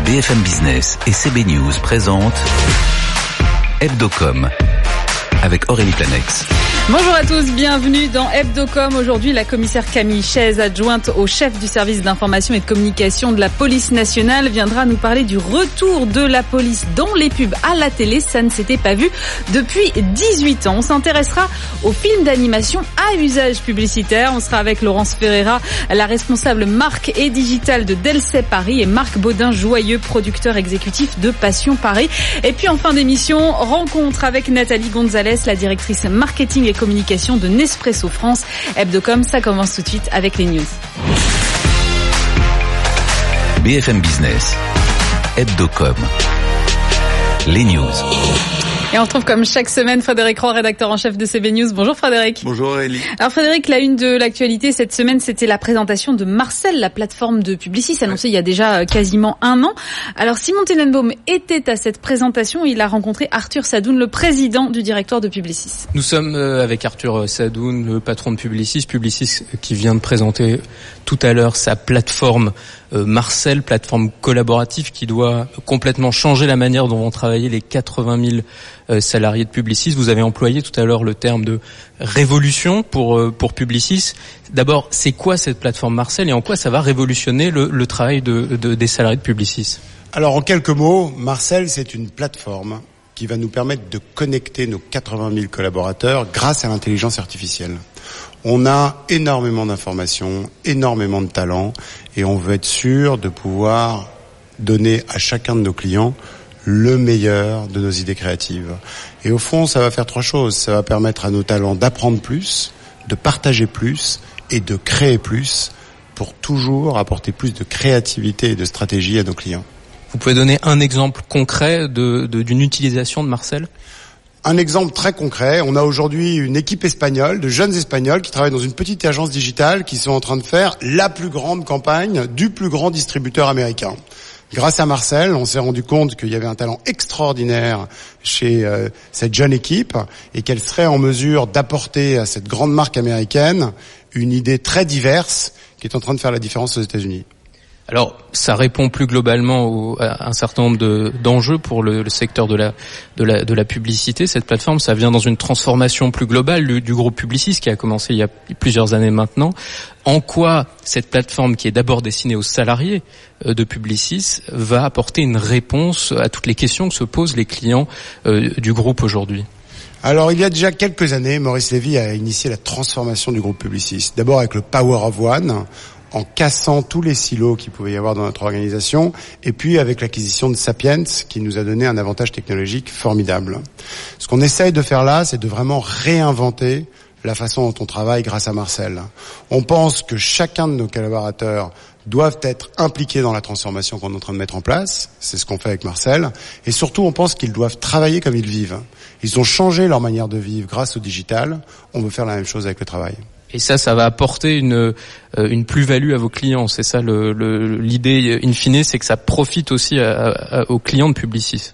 BFM Business et CB News présentent Hebdocom avec Aurélie Planex. Bonjour à tous, bienvenue dans Hebdocom. Aujourd'hui, la commissaire Camille Chaise, adjointe au chef du service d'information et de communication de la police nationale, viendra nous parler du retour de la police dans les pubs à la télé. Ça ne s'était pas vu depuis 18 ans. On s'intéressera aux films d'animation à usage publicitaire. On sera avec Laurence Ferreira, la responsable marque et digitale de Delcey Paris, et Marc Baudin-Joyeux, producteur exécutif de Passion Paris. Et puis en fin d'émission, rencontre avec Nathalie Gonzalez, la directrice marketing et communication de Nespresso France. Hebdocom, ça commence tout de suite avec les news. BFM Business, Hebdocom, les news. Et on retrouve comme chaque semaine Frédéric Roy, rédacteur en chef de CB News. Bonjour Frédéric. Bonjour Aurélie. Alors Frédéric, la une de l'actualité cette semaine, c'était la présentation de Marcel, la plateforme de Publicis, annoncée il y a déjà quasiment un an. Alors Simon Tenenbaum était à cette présentation, il a rencontré Arthur Sadoun, le président du directoire de Publicis. Nous sommes avec Arthur Sadoun, le patron de Publicis qui vient de présenter tout à l'heure sa plateforme Marcel, plateforme collaborative qui doit complètement changer la manière dont vont travailler les 80 000 salariés de Publicis. Vous avez employé tout à l'heure le terme de révolution pour Publicis. D'abord, c'est quoi cette plateforme Marcel et en quoi ça va révolutionner le travail des salariés de Publicis? Alors en quelques mots, Marcel, c'est une plateforme qui va nous permettre de connecter nos 80 000 collaborateurs grâce à l'intelligence artificielle. On a énormément d'informations, énormément de talents, et on veut être sûr de pouvoir donner à chacun de nos clients le meilleur de nos idées créatives. Et au fond, ça va faire trois choses. Ça va permettre à nos talents d'apprendre plus, de partager plus et de créer plus pour toujours apporter plus de créativité et de stratégie à nos clients. Vous pouvez donner un exemple concret d'une utilisation de Marcel ? Un exemple très concret, on a aujourd'hui une équipe espagnole, de jeunes Espagnols qui travaillent dans une petite agence digitale qui sont en train de faire la plus grande campagne du plus grand distributeur américain. Grâce à Marcel, on s'est rendu compte qu'il y avait un talent extraordinaire chez cette jeune équipe et qu'elle serait en mesure d'apporter à cette grande marque américaine une idée très diverse qui est en train de faire la différence aux États-Unis. Alors, ça répond plus globalement à un certain nombre d'enjeux pour le secteur de la publicité. Cette plateforme, ça vient dans une transformation plus globale du groupe Publicis qui a commencé il y a plusieurs années maintenant. En quoi cette plateforme, qui est d'abord destinée aux salariés de Publicis, va apporter une réponse à toutes les questions que se posent les clients du groupe aujourd'hui? Alors, il y a déjà quelques années, Maurice Lévy a initié la transformation du groupe Publicis. D'abord avec le Power of One, en cassant tous les silos qu'il pouvait y avoir dans notre organisation, et puis avec l'acquisition de Sapiens, qui nous a donné un avantage technologique formidable. Ce qu'on essaye de faire là, c'est de vraiment réinventer la façon dont on travaille grâce à Marcel. On pense que chacun de nos collaborateurs doivent être impliqués dans la transformation qu'on est en train de mettre en place. C'est ce qu'on fait avec Marcel. Et surtout, on pense qu'ils doivent travailler comme ils vivent. Ils ont changé leur manière de vivre grâce au digital. On veut faire la même chose avec le travail. Et ça va apporter une plus-value à vos clients. C'est ça l'idée in fine, c'est que ça profite aussi aux clients de Publicis.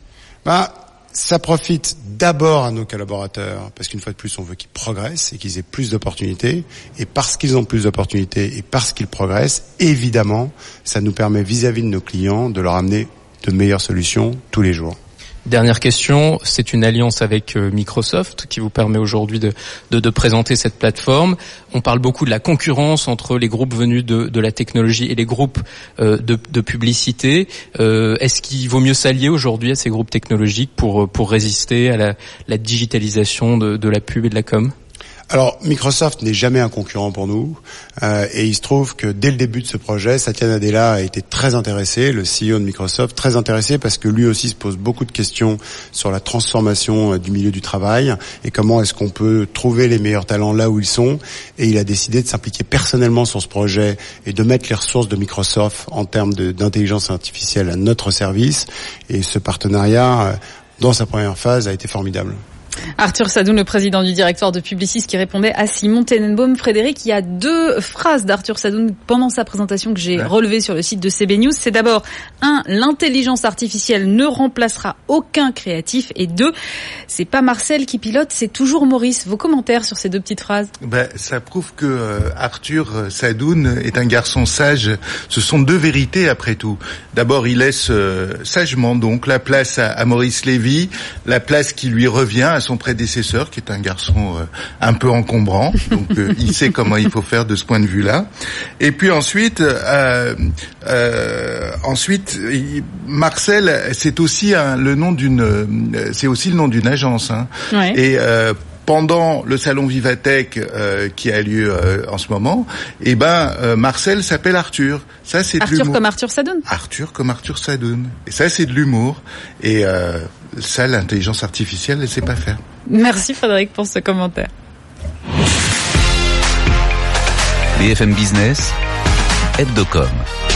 Ça profite d'abord à nos collaborateurs, parce qu'une fois de plus, on veut qu'ils progressent et qu'ils aient plus d'opportunités. Et parce qu'ils ont plus d'opportunités et parce qu'ils progressent, évidemment, ça nous permet vis-à-vis de nos clients de leur amener de meilleures solutions tous les jours. Dernière question, c'est une alliance avec Microsoft qui vous permet aujourd'hui de présenter cette plateforme. On parle beaucoup de la concurrence entre les groupes venus de la technologie et les groupes de publicité. Est-ce qu'il vaut mieux s'allier aujourd'hui à ces groupes technologiques pour résister à la digitalisation de la pub et de la com ? Alors, Microsoft n'est jamais un concurrent pour nous, et il se trouve que dès le début de ce projet, Satya Nadella a été très intéressé, le CEO de Microsoft, très intéressé parce que lui aussi se pose beaucoup de questions sur la transformation du milieu du travail et comment est-ce qu'on peut trouver les meilleurs talents là où ils sont, et il a décidé de s'impliquer personnellement sur ce projet et de mettre les ressources de Microsoft en termes d'intelligence artificielle à notre service, et ce partenariat, dans sa première phase, a été formidable. Arthur Sadoun, le président du directoire de Publicis, qui répondait à Simon Tenenbaum. Frédéric, il y a 2 phrases d'Arthur Sadoun pendant sa présentation que j'ai relevées sur le site de CB News. C'est d'abord 1, l'intelligence artificielle ne remplacera aucun créatif, et 2, c'est pas Marcel qui pilote, c'est toujours Maurice. Vos commentaires sur ces 2 petites phrases? Ça prouve que Arthur Sadoun est un garçon sage. Ce sont 2 vérités après tout. D'abord, il laisse sagement donc la place à Maurice Lévy, la place qui lui revient à son prédécesseur, qui est un garçon un peu encombrant. Donc il sait comment il faut faire de ce point de vue-là. Et puis ensuite, Marcel, c'est aussi le nom d'une agence. Hein. Ouais. Et pendant le salon Vivatech qui a lieu en ce moment, Marcel s'appelle Arthur. Ça, c'est de l'humour. Arthur comme Arthur Sadoun. Arthur comme Arthur Sadoun. Et ça, c'est de l'humour. Et ça, l'intelligence artificielle, elle sait pas faire. Merci Frédéric pour ce commentaire. BFM Business, Hebdocom.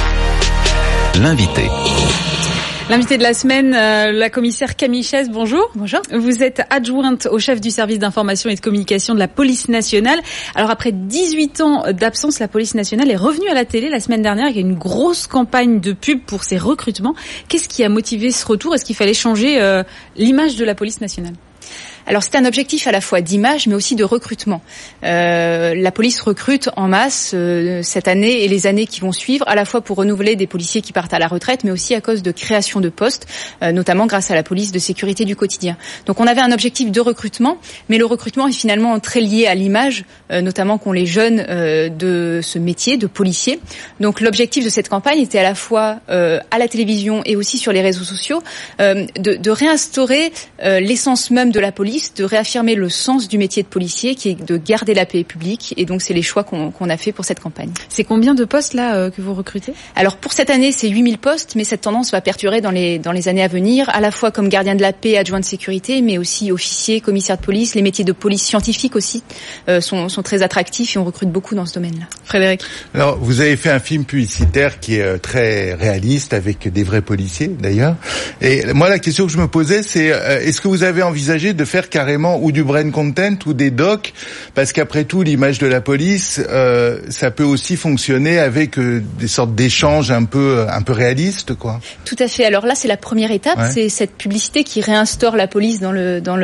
L'invité. L'invité de la semaine, la commissaire Camille Chaize, bonjour. Bonjour. Vous êtes adjointe au chef du service d'information et de communication de la police nationale. Alors après 18 ans d'absence, la police nationale est revenue à la télé la semaine dernière. Il y a une grosse campagne de pub pour ses recrutements. Qu'est-ce qui a motivé ce retour? Est-ce qu'il fallait changer l'image de la police nationale? Alors c'est un objectif à la fois d'image mais aussi de recrutement. La police recrute en masse cette année et les années qui vont suivre, à la fois pour renouveler des policiers qui partent à la retraite, mais aussi à cause de création de postes, notamment grâce à la police de sécurité du quotidien. Donc on avait un objectif de recrutement, mais le recrutement est finalement très lié à l'image, notamment qu'ont les jeunes de ce métier de policier. Donc l'objectif de cette campagne était à la fois à la télévision et aussi sur les réseaux sociaux de réinstaurer l'essence même de la police, de réaffirmer le sens du métier de policier qui est de garder la paix publique, et donc c'est les choix qu'on a fait pour cette campagne. C'est combien de postes là que vous recrutez? Alors pour cette année c'est 8000 postes, mais cette tendance va perdurer dans les années à venir, à la fois comme gardien de la paix, adjoint de sécurité, mais aussi officier, commissaire de police. Les métiers de police scientifique aussi sont très attractifs et on recrute beaucoup dans ce domaine-là. Frédéric. Alors vous avez fait un film publicitaire qui est très réaliste avec des vrais policiers d'ailleurs. Et moi la question que je me posais c'est est-ce que vous avez envisagé de faire carrément ou du brain content ou des docs, parce qu'après tout l'image de la police ça peut aussi fonctionner avec des sortes d'échanges un peu réalistes quoi. Tout à fait. Alors là c'est la première étape, ouais. C'est cette publicité qui réinstaure la police dans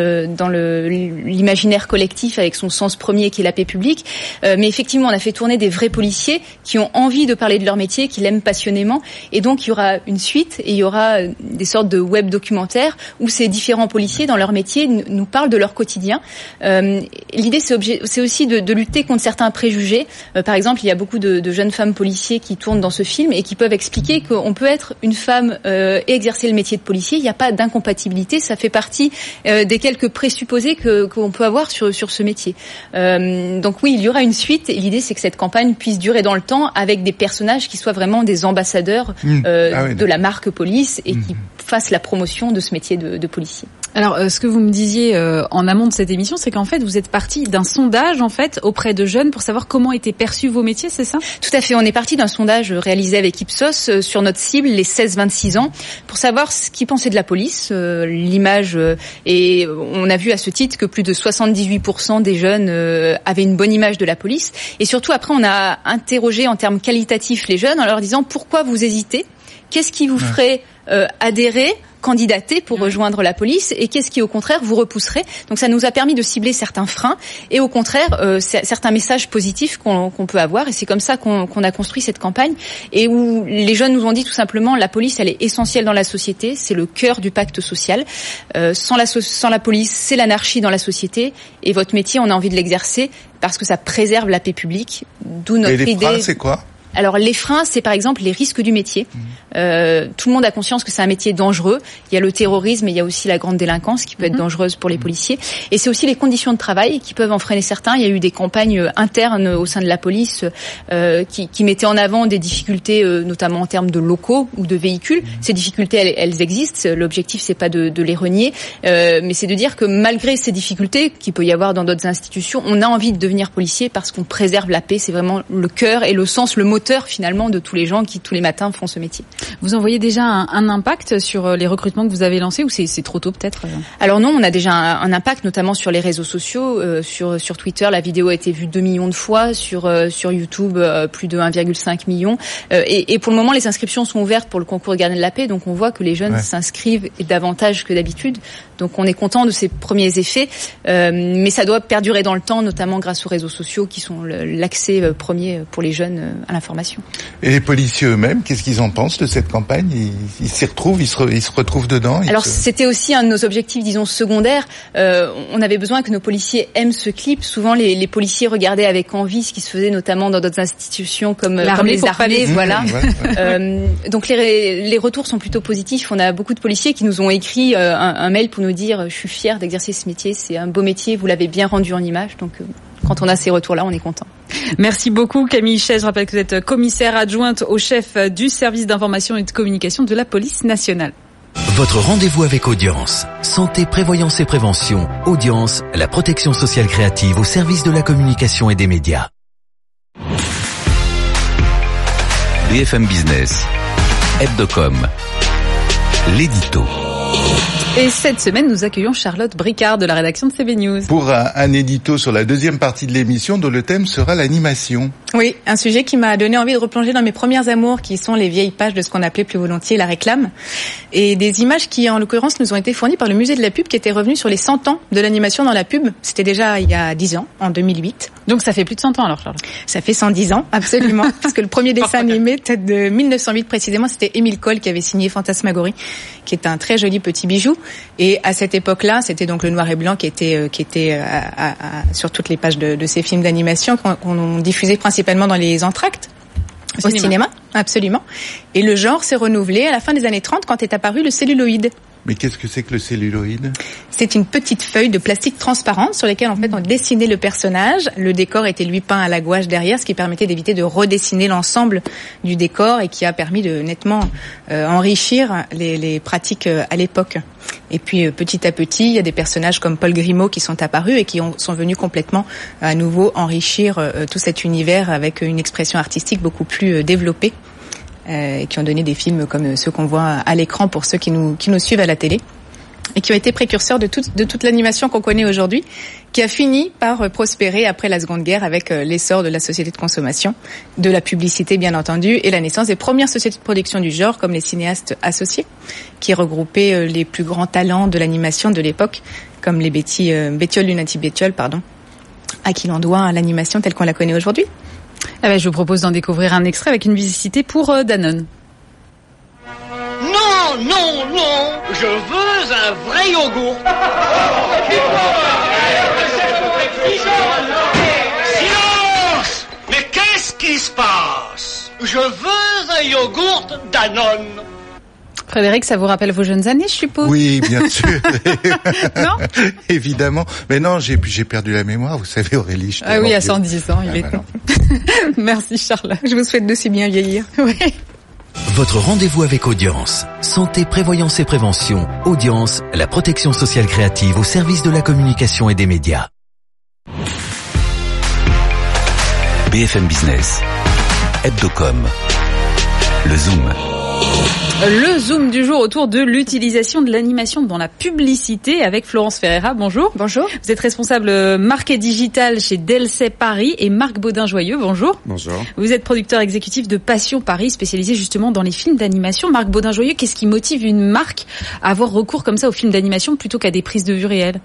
l'imaginaire collectif avec son sens premier qui est la paix publique. Mais effectivement on a fait tourner des vrais policiers qui ont envie de parler de leur métier, qui l'aiment passionnément, et donc il y aura une suite et il y aura des sortes de web documentaires où ces différents policiers dans leur métier nous parlent de leur quotidien. L'idée, c'est aussi de lutter contre certains préjugés. Par exemple, il y a beaucoup de jeunes femmes policiers qui tournent dans ce film et qui peuvent expliquer qu'on peut être une femme et exercer le métier de policier. Il n'y a pas d'incompatibilité. Ça fait partie des quelques présupposés qu'on peut avoir sur ce métier. Donc oui, il y aura une suite. Et l'idée, c'est que cette campagne puisse durer dans le temps avec des personnages qui soient vraiment des ambassadeurs de la marque police et qui fassent la promotion de ce métier de policier. Alors, ce que vous me disiez en amont de cette émission, c'est qu'en fait, vous êtes parti d'un sondage en fait auprès de jeunes pour savoir comment étaient perçus vos métiers, c'est ça? Tout à fait. On est parti d'un sondage réalisé avec Ipsos sur notre cible, les 16-26 ans, pour savoir ce qu'ils pensaient de la police, l'image. Et on a vu à ce titre que plus de 78% des jeunes avaient une bonne image de la police. Et surtout, après, on a interrogé en termes qualitatifs les jeunes en leur disant pourquoi vous hésitez, qu'est-ce qui vous ferait adhérer, candidater pour rejoindre la police, et qu'est-ce qui au contraire vous repousserait. Donc ça nous a permis de cibler certains freins et au contraire certains messages positifs qu'on peut avoir, et c'est comme ça qu'on a construit cette campagne, et où les jeunes nous ont dit tout simplement la police elle est essentielle dans la société, c'est le cœur du pacte social. Sans la police c'est l'anarchie dans la société, et votre métier on a envie de l'exercer parce que ça préserve la paix publique, d'où notre idée. Et les freins c'est quoi? Alors les freins, c'est par exemple les risques du métier. Tout le monde a conscience que c'est un métier dangereux. Il y a le terrorisme et il y a aussi la grande délinquance qui peut être dangereuse pour les policiers. Et c'est aussi les conditions de travail qui peuvent en freiner certains. Il y a eu des campagnes internes au sein de la police qui mettaient en avant des difficultés, notamment en termes de locaux ou de véhicules. Ces difficultés, elles existent. L'objectif, c'est pas de les renier, mais c'est de dire que malgré ces difficultés qu'il peut y avoir dans d'autres institutions, on a envie de devenir policier parce qu'on préserve la paix. C'est vraiment le cœur et le sens, le moteur moteur finalement de tous les gens qui tous les matins font ce métier. Vous en voyez déjà un impact sur les recrutements que vous avez lancés ou c'est trop tôt peut-être? Alors non, on a déjà un impact notamment sur les réseaux sociaux. Sur Twitter, la vidéo a été vue 2 millions de fois, sur YouTube plus de 1,5 million. Et pour le moment, les inscriptions sont ouvertes pour le concours Gardien de la Paix, donc on voit que les jeunes s'inscrivent davantage que d'habitude. Donc on est content de ces premiers effets, mais ça doit perdurer dans le temps, notamment grâce aux réseaux sociaux qui sont l'accès premier pour les jeunes à l'information. Et les policiers eux-mêmes, qu'est-ce qu'ils en pensent de cette campagne? Ils s'y retrouvent, ils se retrouvent dedans? Alors c'était aussi un de nos objectifs, disons, secondaires. On avait besoin que nos policiers aiment ce clip. Souvent les policiers regardaient avec envie ce qui se faisait notamment dans d'autres institutions comme les armées, voilà. Donc les retours sont plutôt positifs. On a beaucoup de policiers qui nous ont écrit un mail pour nous dire je suis fier d'exercer ce métier, c'est un beau métier, vous l'avez bien rendu en image. Donc quand on a ces retours-là, on est content. Merci beaucoup Camille Chaise. Je rappelle que vous êtes commissaire adjointe au chef du service d'information et de communication de la police nationale. Votre rendez-vous avec Audience. Santé, prévoyance et prévention. Audience, la protection sociale créative au service de la communication et des médias. BFM Business, Hebdocom, l'édito. Et cette semaine, nous accueillons Charlotte Bricard de la rédaction de CB News. Pour un édito sur la deuxième partie de l'émission dont le thème sera l'animation. Oui, un sujet qui m'a donné envie de replonger dans mes premières amours qui sont les vieilles pages de ce qu'on appelait plus volontiers la réclame. Et des images qui, en l'occurrence, nous ont été fournies par le musée de la pub qui était revenu sur les 100 ans de l'animation dans la pub. C'était déjà il y a 10 ans, en 2008. Donc ça fait plus de 100 ans alors, Charlotte? Ça fait 110 ans, absolument. Parce que le premier dessin animé, peut-être de 1908 précisément, c'était Émile Coll qui avait signé Fantasmagorie, qui est un très joli petit bijou. Et à cette époque-là, c'était donc le noir et blanc qui était sur toutes les pages de ces films d'animation qu'on diffusait principalement dans les entr'actes au cinéma, absolument. Et le genre s'est renouvelé à la fin des années 30 quand est apparu le celluloïd. Mais qu'est-ce que c'est que le celluloïd? C'est une petite feuille de plastique transparente sur laquelle en fait on dessinait le personnage. Le décor était lui peint à la gouache derrière, ce qui permettait d'éviter de redessiner l'ensemble du décor et qui a permis de nettement enrichir les pratiques à l'époque. Et puis petit à petit, il y a des personnages comme Paul Grimaud qui sont apparus et qui sont venus complètement à nouveau enrichir tout cet univers avec une expression artistique beaucoup plus développée. Qui ont donné des films comme ceux qu'on voit à l'écran pour ceux qui nous suivent à la télé et qui ont été précurseurs de toute l'animation qu'on connaît aujourd'hui, qui a fini par prospérer après la Seconde Guerre avec l'essor de la société de consommation, de la publicité bien entendu, et la naissance des premières sociétés de production du genre comme les cinéastes associés, qui regroupaient les plus grands talents de l'animation de l'époque, comme les Lunati Bettiol, à qui l'on doit l'animation telle qu'on la connaît aujourd'hui. Je vous propose d'en découvrir un extrait avec une visite pour Danone. Non, non, non, je veux un vrai yogourt. Silence! Mais qu'est-ce qui se passe? Je veux un yogourt Danone. Frédéric, ça vous rappelle vos jeunes années, je suppose? Oui, bien sûr. Non? Évidemment. Mais non, j'ai perdu la mémoire, vous savez, Aurélie. Ah oui, à 110 ans, il est temps. Merci, Charlotte. Je vous souhaite de si bien vieillir. Oui. Votre rendez-vous avec Audience. Santé, prévoyance et prévention. Audience, la protection sociale créative au service de la communication et des médias. BFM Business, Hebdocom, le Zoom. Le Zoom du jour autour de l'utilisation de l'animation dans la publicité avec Florence Ferreira. Bonjour. Bonjour. Vous êtes responsable marque digitale chez Delcey Paris et Marc Baudin-Joyeux. Bonjour. Bonjour. Vous êtes producteur exécutif de Passion Paris, spécialisé justement dans les films d'animation. Marc Baudin-Joyeux, qu'est-ce qui motive une marque à avoir recours comme ça aux films d'animation plutôt qu'à des prises de vue réelles?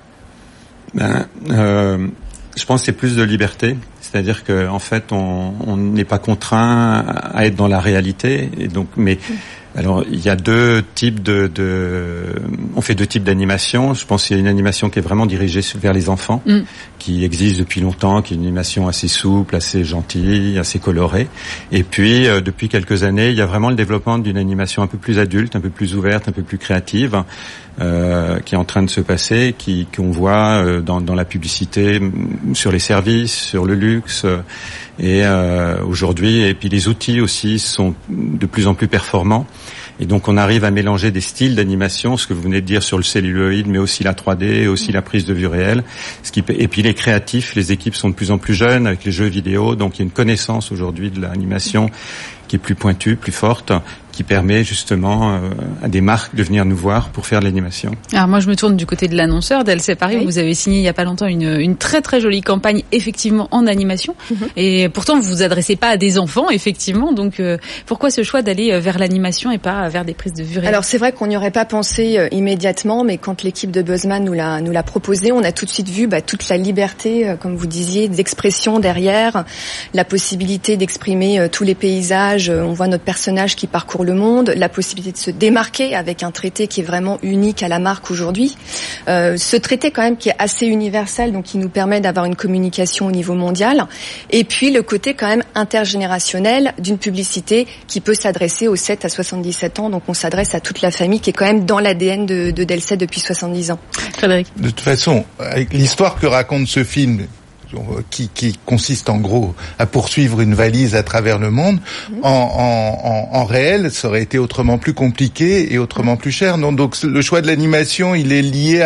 Je pense que c'est plus de liberté. C'est-à-dire que en fait, on n'est pas contraint à être dans la réalité. Et donc, mais alors, il y a deux types on fait deux types d'animation. Je pense qu'il y a une animation qui est vraiment dirigée vers les enfants, qui existe depuis longtemps, qui est une animation assez souple, assez gentille, assez colorée. Et puis, depuis quelques années, il y a vraiment le développement d'une animation un peu plus adulte, un peu plus ouverte, un peu plus créative, qui est en train de se passer, qu'on voit dans la publicité, sur les services, sur le luxe. Et aujourd'hui, et puis les outils aussi sont de plus en plus performants. Et donc on arrive à mélanger des styles d'animation, ce que vous venez de dire sur le celluloïd, mais aussi la 3D, aussi la prise de vue réelle. Et puis les créatifs, les équipes sont de plus en plus jeunes avec les jeux vidéo, donc il y a une connaissance aujourd'hui de l'animation qui est plus pointue, plus forte, qui permet justement à des marques de venir nous voir pour faire de l'animation. Alors moi je me tourne du côté de l'annonceur d'LC Paris. Oui. Vous avez signé il y a pas longtemps une très très jolie campagne effectivement en animation. Et pourtant vous vous adressez pas à des enfants effectivement. Donc pourquoi ce choix d'aller vers l'animation et pas vers des prises de vue réelles? Alors c'est vrai qu'on n'y aurait pas pensé immédiatement, mais quand l'équipe de Buzzman nous l'a proposé, on a tout de suite vu toute la liberté, comme vous disiez, d'expression derrière, la possibilité d'exprimer tous les paysages. On voit notre personnage qui parcourt le monde, la possibilité de se démarquer avec un traité qui est vraiment unique à la marque aujourd'hui. Ce traité quand même qui est assez universel, donc qui nous permet d'avoir une communication au niveau mondial. Et puis le côté quand même intergénérationnel d'une publicité qui peut s'adresser aux 7 à 77 ans. Donc on s'adresse à toute la famille qui est quand même dans l'ADN de Delcet depuis 70 ans. Frédéric. De toute façon, avec l'histoire que raconte ce film, qui consiste en gros à poursuivre une valise à travers le monde, en réel, ça aurait été autrement plus compliqué et autrement plus cher. Donc le choix de l'animation, il est lié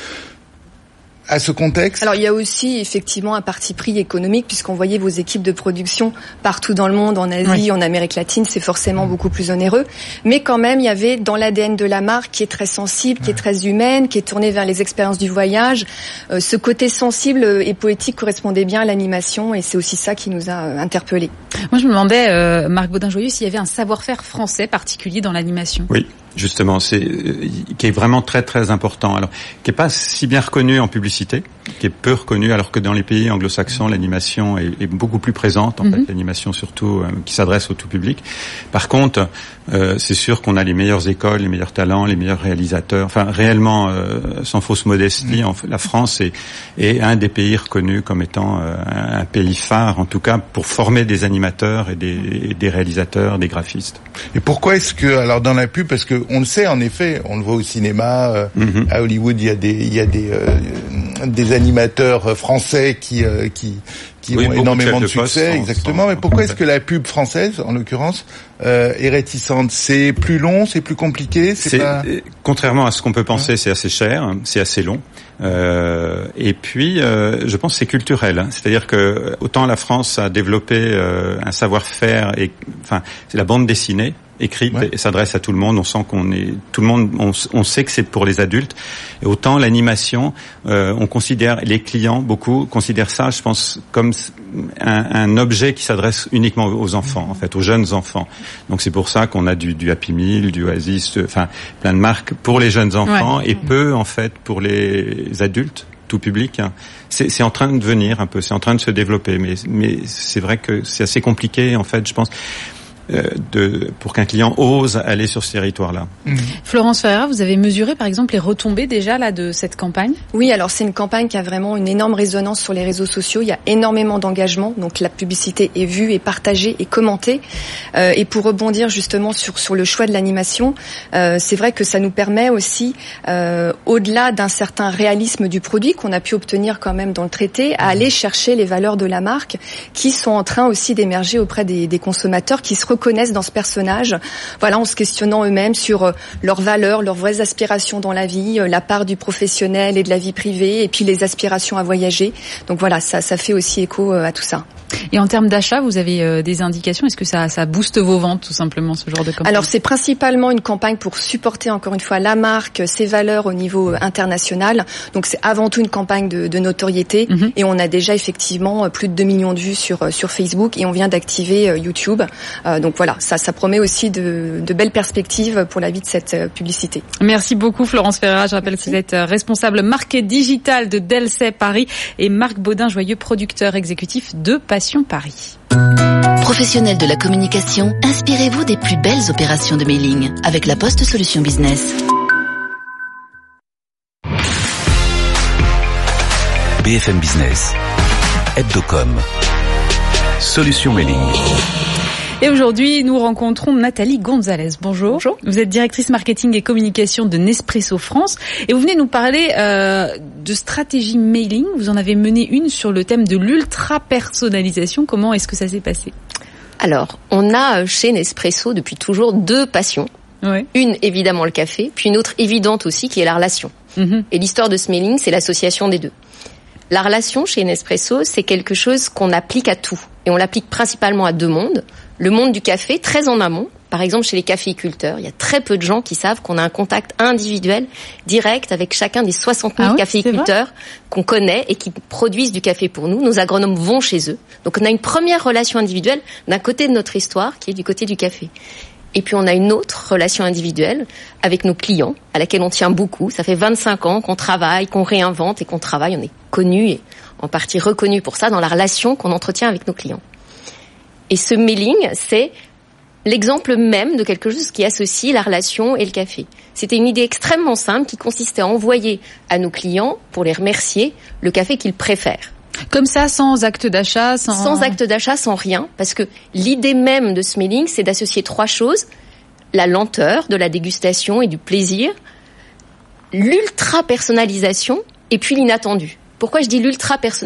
à ce contexte? Alors il y a aussi effectivement un parti pris économique, puisqu'on voyait vos équipes de production partout dans le monde, en Asie, en Amérique latine, c'est forcément beaucoup plus onéreux. Mais quand même, il y avait dans l'ADN de la marque, qui est très sensible, qui est très humaine, qui est tournée vers les expériences du voyage, ce côté sensible et poétique correspondait bien à l'animation, et c'est aussi ça qui nous a interpellés. Moi je me demandais, Marc Baudin-Joyeux, s'il y avait un savoir-faire français particulier dans l'animation. Oui. Justement, qui est vraiment très très important. Alors, qui est pas si bien reconnu en publicité, qui est peu reconnu, alors que dans les pays anglo-saxons, l'animation est beaucoup plus présente. En fait, l'animation surtout qui s'adresse au tout public. Par contre, c'est sûr qu'on a les meilleures écoles, les meilleurs talents, les meilleurs réalisateurs. Enfin, réellement, sans fausse modestie, la France est un des pays reconnus comme étant un pays phare, en tout cas, pour former des animateurs et des réalisateurs, des graphistes. Et pourquoi est-ce que, alors dans la pub, parce que on le sait en effet, on le voit au cinéma, à Hollywood, il y a des animateurs français qui ont énormément de succès, exactement. Mais pourquoi est-ce que la pub française, en l'occurrence, est réticente? C'est plus long, c'est plus compliqué, contrairement à ce qu'on peut penser, c'est assez cher, c'est assez long. Et puis, je pense que c'est culturel. C'est-à-dire que autant la France a développé un savoir-faire, c'est la bande dessinée écrite et s'adresse à tout le monde. On sent on sait que c'est pour les adultes. Et autant l'animation, les clients, beaucoup considèrent ça, je pense, comme un objet qui s'adresse uniquement aux enfants, en fait, aux jeunes enfants. Donc c'est pour ça qu'on a du Happy Meal, du Oasis, plein de marques pour les jeunes enfants et peu, en fait, pour les adultes. Tout public, c'est en train de venir un peu, c'est en train de se développer, mais c'est vrai que c'est assez compliqué, en fait, je pense. Pour qu'un client ose aller sur ce territoire-là. Florence Ferreira, vous avez mesuré par exemple les retombées déjà là de cette campagne? Oui, alors c'est une campagne qui a vraiment une énorme résonance sur les réseaux sociaux. Il y a énormément d'engagement, donc la publicité est vue, est partagée, est commentée. Et pour rebondir justement sur le choix de l'animation, c'est vrai que ça nous permet aussi, au-delà d'un certain réalisme du produit qu'on a pu obtenir quand même dans le traité, à aller chercher les valeurs de la marque qui sont en train aussi d'émerger auprès des consommateurs qui se reconnaissent dans ce personnage, en se questionnant eux-mêmes sur leurs valeurs, leurs vraies aspirations dans la vie, la part du professionnel et de la vie privée, et puis les aspirations à voyager. Donc voilà, ça fait aussi écho à tout ça. Et en termes d'achat, vous avez des indications? Est-ce que ça booste vos ventes, tout simplement, ce genre de campagne? Alors, c'est principalement une campagne pour supporter, encore une fois, la marque, ses valeurs au niveau international. Donc, c'est avant tout une campagne de notoriété. Et on a déjà, effectivement, plus de 2 millions de vues sur Facebook et on vient d'activer YouTube. Donc voilà, ça promet aussi de belles perspectives pour la vie de cette publicité. Merci beaucoup, Florence Ferreira. Je rappelle que vous êtes responsable marque digitale de Delcet Paris et Marc Baudin-Joyeux, producteur exécutif de Passion Paris. Professionnels de la communication, inspirez-vous des plus belles opérations de mailing avec la Poste Solutions Business. BFM Business, Hebdocom, Solutions Mailing. Et aujourd'hui, nous rencontrons Nathalie Gonzalez. Bonjour. Bonjour. Vous êtes directrice marketing et communication de Nespresso France et vous venez nous parler de stratégie mailing. Vous en avez mené une sur le thème de l'ultra-personnalisation. Comment est-ce que ça s'est passé ? Alors, on a chez Nespresso depuis toujours 2 passions. Ouais. Une, évidemment, le café, puis une autre évidente aussi qui est la relation. Et l'histoire de ce mailing, c'est l'association des deux. La relation chez Nespresso, c'est quelque chose qu'on applique à tout. Et on l'applique principalement à 2 mondes. Le monde du café, très en amont. Par exemple, chez les caféiculteurs, il y a très peu de gens qui savent qu'on a un contact individuel, direct, avec chacun des 60 000 caféiculteurs qu'on connaît et qui produisent du café pour nous. Nos agronomes vont chez eux. Donc on a une première relation individuelle d'un côté de notre histoire, qui est du côté du café. Et puis on a une autre relation individuelle avec nos clients, à laquelle on tient beaucoup. Ça fait 25 ans qu'on travaille, qu'on réinvente et qu'on travaille. On est connus et en partie reconnus pour ça dans la relation qu'on entretient avec nos clients. Et ce mailing, c'est l'exemple même de quelque chose qui associe la relation et le café. C'était une idée extrêmement simple qui consistait à envoyer à nos clients, pour les remercier, le café qu'ils préfèrent. Comme ça, sans acte d'achat, sans acte d'achat, sans rien, parce que l'idée même de ce mailing, c'est d'associer 3 choses: la lenteur de la dégustation et du plaisir, l'ultra-personnalisation et puis l'inattendu. Pourquoi je dis l'ultra-personnalisation ?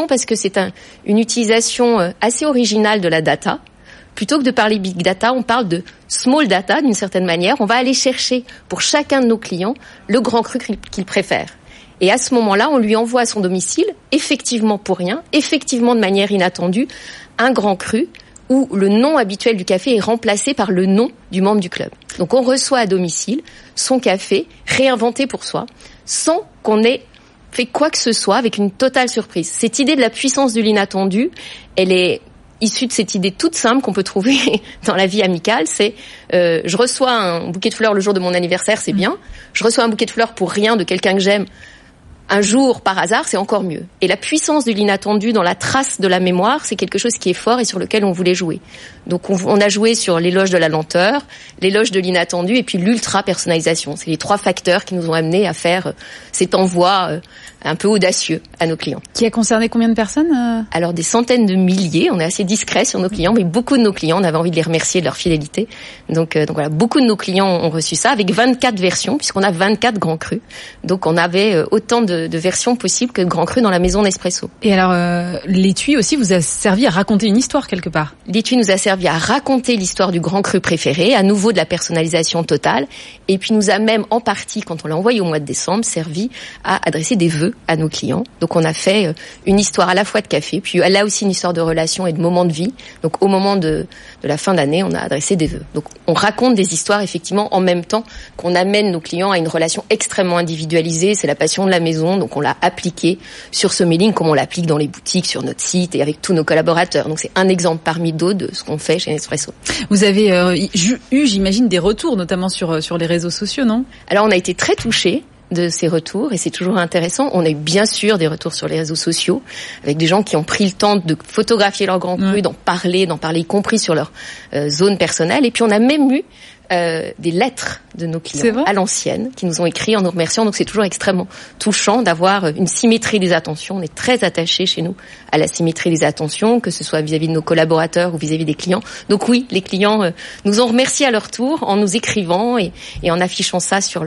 Parce que c'est une utilisation assez originale de la data. Plutôt que de parler big data, on parle de small data d'une certaine manière. On va aller chercher pour chacun de nos clients le grand cru qu'il préfère. Et à ce moment-là, on lui envoie à son domicile, effectivement pour rien, effectivement de manière inattendue, un grand cru où le nom habituel du café est remplacé par le nom du membre du club. Donc on reçoit à domicile son café réinventé pour soi, sans qu'on ait fait quoi que ce soit, avec une totale surprise. Cette idée de la puissance de l'inattendu, elle est issue de cette idée toute simple qu'on peut trouver dans la vie amicale. C'est je reçois un bouquet de fleurs le jour de mon anniversaire, c'est bien. Je reçois un bouquet de fleurs pour rien de quelqu'un que j'aime un jour par hasard, c'est encore mieux. Et la puissance de l'inattendu dans la trace de la mémoire, c'est quelque chose qui est fort et sur lequel on voulait jouer. Donc on a joué sur l'éloge de la lenteur, l'éloge de l'inattendu et puis l'ultra-personnalisation. C'est les 3 facteurs qui nous ont amenés à faire cet envoi un peu audacieux à nos clients. Qui a concerné combien de personnes ? Alors des centaines de milliers, on est assez discret sur nos clients, mais beaucoup de nos clients, on avait envie de les remercier de leur fidélité. Donc voilà, beaucoup de nos clients ont reçu ça avec 24 versions, puisqu'on a 24 grands crus. Donc on avait autant de versions possibles que de grands crus dans la maison Nespresso. Et alors, l'étui aussi vous a servi à raconter une histoire quelque part ? L'étui nous a servi à raconter l'histoire du grand cru préféré, à nouveau de la personnalisation totale, et puis nous a même en partie, quand on l'a envoyé au mois de décembre, servi à adresser des vœux à nos clients. Donc on a fait une histoire à la fois de café, puis là aussi une histoire de relation et de moments de vie. Donc au moment de la fin d'année, on a adressé des vœux. Donc on raconte des histoires effectivement en même temps qu'on amène nos clients à une relation extrêmement individualisée. C'est la passion de la maison, donc on l'a appliqué sur ce mailing comme on l'applique dans les boutiques, sur notre site et avec tous nos collaborateurs. Donc c'est un exemple parmi d'autres de ce qu'on fait chez Nespresso. Vous avez eu, j'imagine, des retours, notamment sur les réseaux sociaux, non ? Alors on a été très touchés de ces retours et c'est toujours intéressant. On a eu bien sûr des retours sur les réseaux sociaux avec des gens qui ont pris le temps de photographier leur grand cru, d'en parler y compris sur leur zone personnelle. Et puis on a même eu des lettres de nos clients à l'ancienne qui nous ont écrit en nous remerciant. Donc c'est toujours extrêmement touchant d'avoir une symétrie des attentions. On est très attachés chez nous à la symétrie des attentions, que ce soit vis-à-vis de nos collaborateurs ou vis-à-vis des clients. Donc oui, les clients nous ont remerciés à leur tour en nous écrivant et en affichant ça sur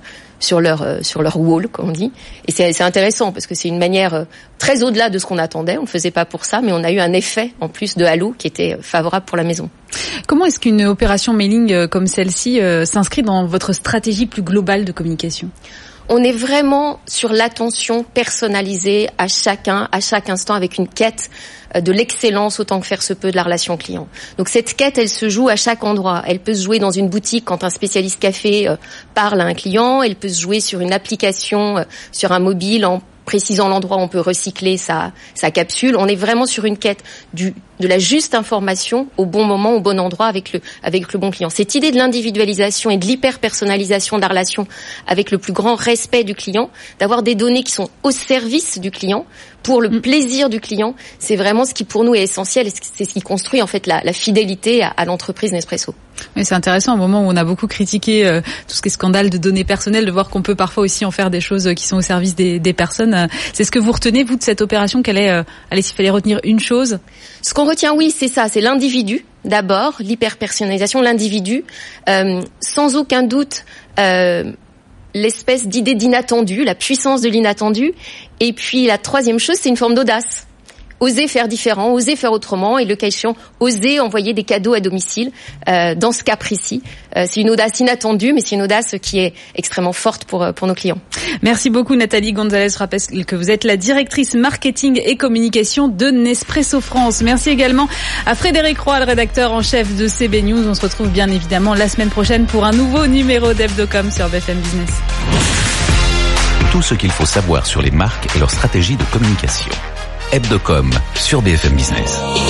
leur wall, comme on dit. Et c'est intéressant parce que c'est une manière très au-delà de ce qu'on attendait. On ne faisait pas pour ça, mais on a eu un effet en plus de halo qui était favorable pour la maison. Comment est-ce qu'une opération mailing comme celle-ci s'inscrit dans votre stratégie plus globale de communication ? On est vraiment sur l'attention personnalisée à chacun, à chaque instant, avec une quête de l'excellence autant que faire se peut de la relation client. Donc cette quête, elle se joue à chaque endroit. Elle peut se jouer dans une boutique quand un spécialiste café parle à un client. Elle peut se jouer sur une application, sur un mobile en précisant l'endroit où on peut recycler sa capsule. On est vraiment sur une quête de la juste information au bon moment, au bon endroit avec le bon client. Cette idée de l'individualisation et de l'hyper-personnalisation de la relation avec le plus grand respect du client, d'avoir des données qui sont au service du client, pour le plaisir du client, c'est vraiment ce qui pour nous est essentiel et c'est ce qui construit en fait la fidélité à l'entreprise Nespresso. Oui, c'est intéressant au moment où on a beaucoup critiqué tout ce qui est scandale de données personnelles, de voir qu'on peut parfois aussi en faire des choses qui sont au service des personnes. C'est ce que vous retenez, vous, de cette opération? Allez, s'il fallait retenir une chose? Ce qu'on retient, oui, c'est ça, c'est l'individu d'abord, l'hyperpersonnalisation, l'individu, sans aucun doute l'espèce d'idée d'inattendu, la puissance de l'inattendu. Et puis la troisième chose, c'est une forme d'audace. Oser faire différent, oser faire autrement, et le cas échéant, oser envoyer des cadeaux à domicile. Dans ce cas précis, c'est une audace inattendue, mais c'est une audace qui est extrêmement forte pour nos clients. Merci beaucoup Nathalie Gonzalez. Je rappelle que vous êtes la directrice marketing et communication de Nespresso France. Merci également à Frédéric Roy, le rédacteur en chef de CB News. On se retrouve bien évidemment la semaine prochaine pour un nouveau numéro d'Hebdocom sur BFM Business. Tout ce qu'il faut savoir sur les marques et leur stratégie de communication. Hebdocom sur BFM Business.